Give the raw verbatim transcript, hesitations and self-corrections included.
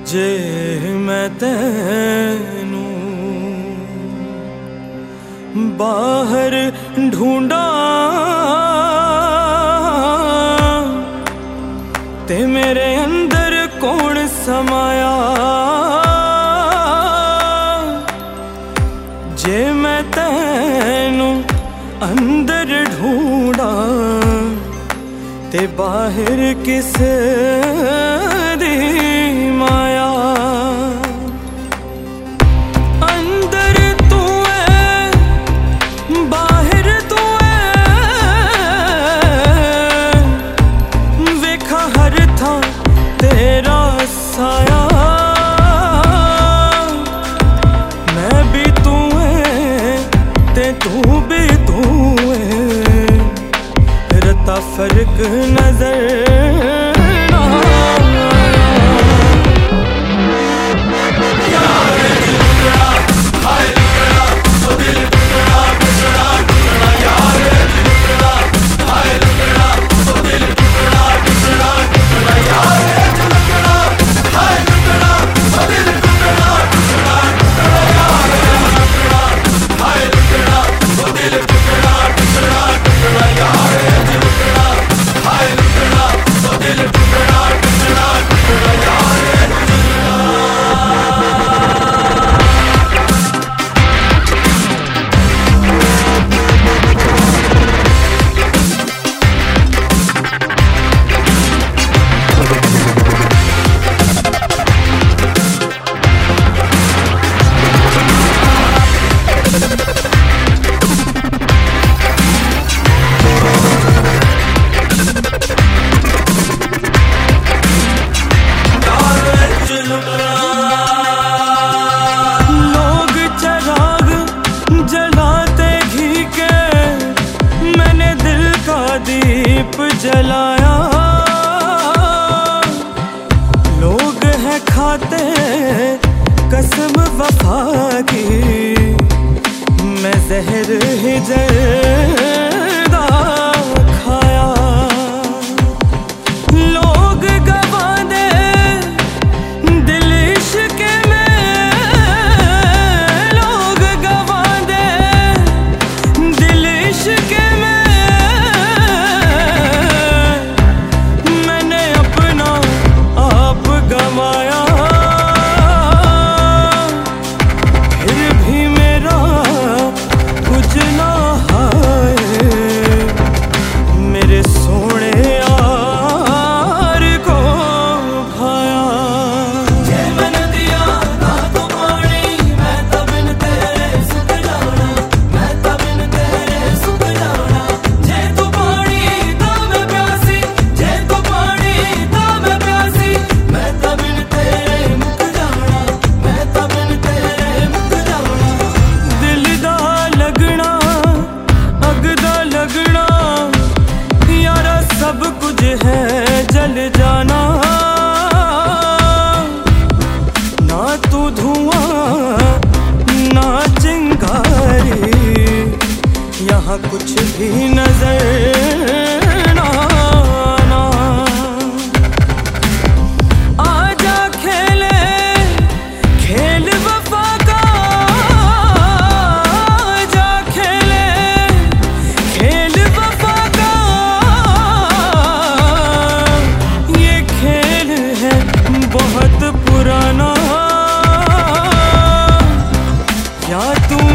जे मैं तैनू बाहर ढूंढा ते मेरे अंदर कौन समाया। जे मैं तैनू अंदर ढूंढा ते बाहर किस दी माया। अंदर तू है बाहर तू है, वेखा हर था तेरा साया। मैं भी तू है ते तू भी तू है, रता फर्क नजर ना दीप जलाया। लोग हैं खाते कसम वफा की, मैं जहर ही जर्दा खाया। लोग गवा दे दिल इश्क में, लोग गवा दे दिल इश्क में। सब कुछ है जल जाना, ना तू धुआं ना चिंगारी, यहाँ कुछ भी नजर ना आना। आजा खेले खेल वफा का, आजा खेले खेल वफा का। बहुत पुराना, या तू